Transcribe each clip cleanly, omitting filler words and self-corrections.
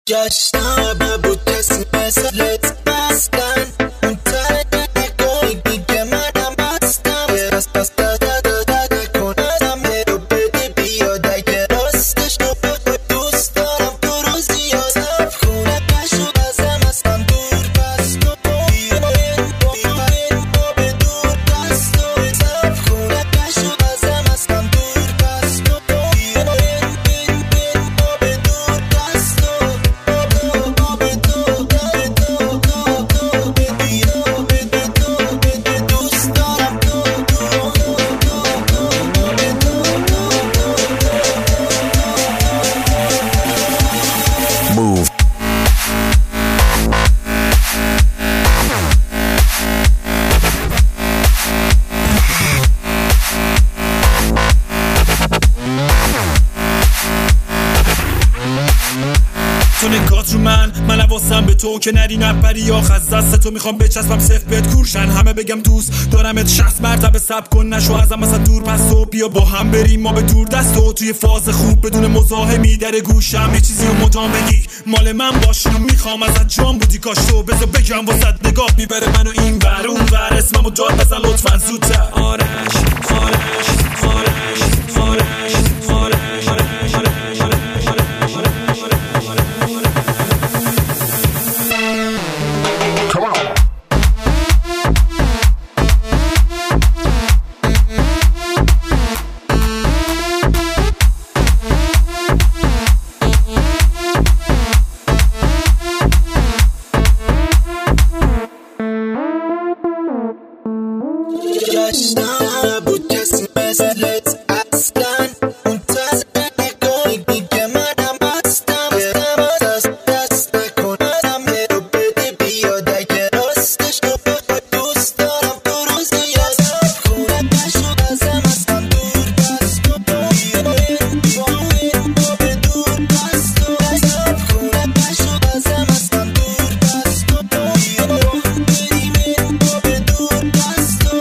جشنم بود کسی مثلت بستن اون ته نگاهی که منم هستم پس کنم رو بده بیاد اگه راستش رو دوست دارم تو رو زیاد صف کنه نشد ازم اصلا دور پس تو با به دور پس تو صف کنه نشد ازم اصلا دور پس تو با به دور پس تو Move. تو نگات رو من حواسم به تو که نری نپری یا خز دست تو میخوام بچسبم صف بهت کورشن همه بگم دوست دارمت 60 مرتبه سب کن نشو ازم مثلا دور پس تو بیا با هم بریم ما به دور دست و توی فاز خوب بدون مزاحمی در گوشم یه چیزی رو مدام بگی مال من باش رو میخوام ازت جام بودی کاش تو بذار بگم واسط نگاه میبره منو این ور اون ور اسممو داد بزن لطفا زودتر آرش جشنم بود کسی مثلت اصلا اون ته نگاهی که منم هستم دست نکنم رو بده بیاد اگه راستش رو دوست دارم تو رو زیاد صف کنه نشد ازم اصلا دور پس تو با به دور پس تو صف کنه نشد ازم اصلا دور پس تو با به دور پس تو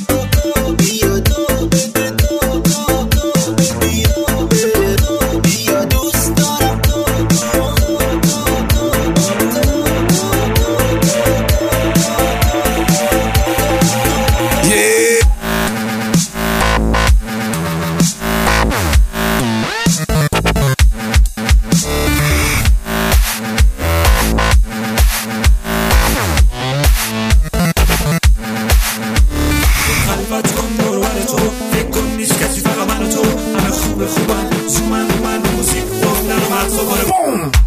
فکر کن نیست کسی فقط من و تو همه خوبن زومن موزیک گفتن و مغزا باره بوم